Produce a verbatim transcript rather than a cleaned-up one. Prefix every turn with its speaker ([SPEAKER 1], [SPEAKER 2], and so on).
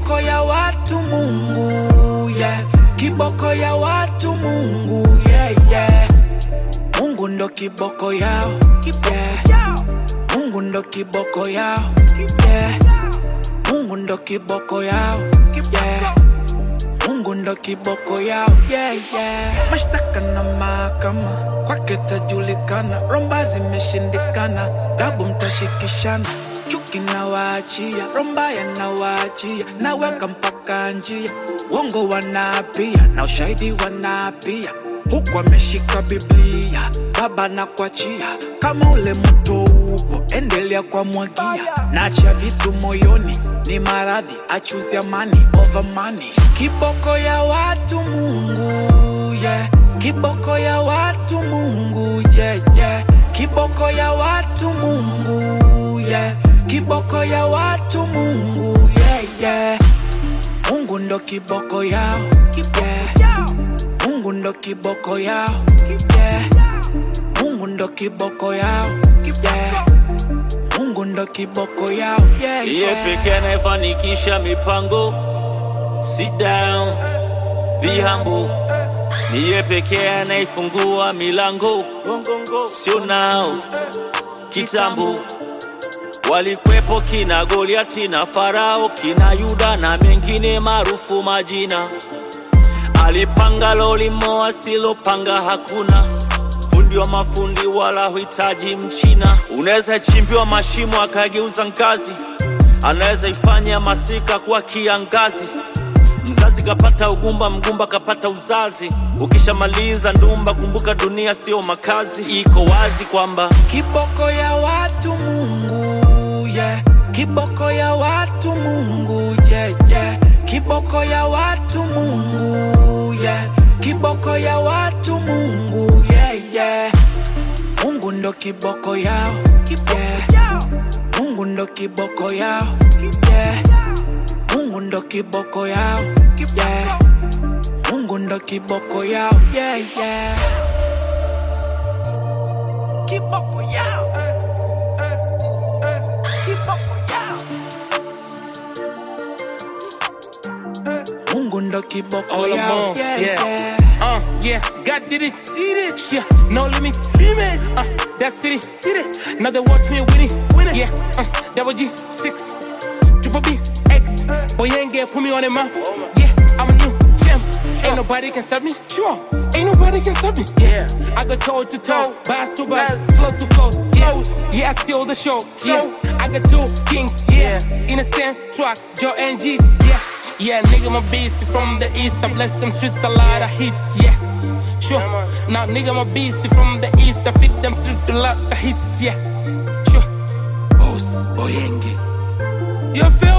[SPEAKER 1] Kiboko ya watu Mungu, yeah. Kiboko ya watu Mungu, yeah, yeah. Mungu ndo kiboko yao, yeah. Mungu ndo kiboko yao, yeah. Mungu ndo kiboko yao, yeah. Mungu ndo kiboko yao, yeah, yeah. Mashtaka na mahakama kwake tajulikana, romba zimeshindikana, dabu mtashikishana. Chuki na waachia, romba ya na waachia, naweka mpaka njia. Uongo wanapia, na ushahidi wanapia. Huku ameshika Biblia, baba na kuachia. Kama ule mto upo, endelea kwa mwagia. Nacha vitu moyoni, ni maradhi, achuzi amani over money. Kiboko ya watu Mungu, yeah. Kiboko ya watu Mungu, yeah, yeah. Kiboko ya watu Mungu, yeah. Kiboko ya watu Mungu, yeah, yeah. Mungu ndo kiboko yao, yeah. Mungu ndo kiboko yao, yeah. Mungu ndo kiboko yao, yeah. Mungu ndo kiboko yao, yeah, yeah.
[SPEAKER 2] Yeye pekee anayefanikisha mipango. Sit down, be humble. Yeye pekee anayefungua milango. Sio now, kitambo. Walikwepo kina Goliati na Farao, kina Yuda na mengine maarufu majina. Alipanga lolimo asilopanga hakuna. Fundi wa mafundi wala huitaji mchina. Unaweza chimbiwa mashimo akageuza ngazi. Anaweza ifanya masika kwa kiangazi. Mzazi kapata ugumba, mgumba kapata uzazi. Ukishamaliza ndumba kumbuka dunia sio makazi. Iko wazi kwamba
[SPEAKER 1] kiboko ya watu Mungu, yeah. Kiboko ya watu Mungu, yeah, yeah. Kiboko ya watu Mungu, yeah. Kiboko ya watu Mungu, yeah, yeah. Mungu ndo kiboko yao, yeah. Mungu ndo kiboko yao, yeah. Mungu ndo kiboko yao, yeah. Mungu ndo kiboko yao, yeah, yeah. Kiboko yao, kiboko yao. Mungu ndo kiboko yao, yeah, yeah.
[SPEAKER 3] Uh, yeah, God did it, did it. Yeah, no limits, limit. Uh, that's it, did it. Now they watch me win it, win it. Yeah, uh, double G six, triple B X. Boy, you ain't get put me on the map. Yeah, I'm a new champ. Ain't nobody can stop me. Sure, ain't nobody can stop me. Yeah, I go toe to toe, bars to bars, flow to flow. Yeah, yeah, I steal the show. Yeah, I got two kings. Yeah, in a same truck, Joe and G. Yeah. Yeah, nigga, my beast from the east. I bless them streets, a lot of hits, yeah. Sure. Now, nigga, my beast from the east. I fit them streets, a lot of hits, yeah. Sure. Boss, Boyenge. You feel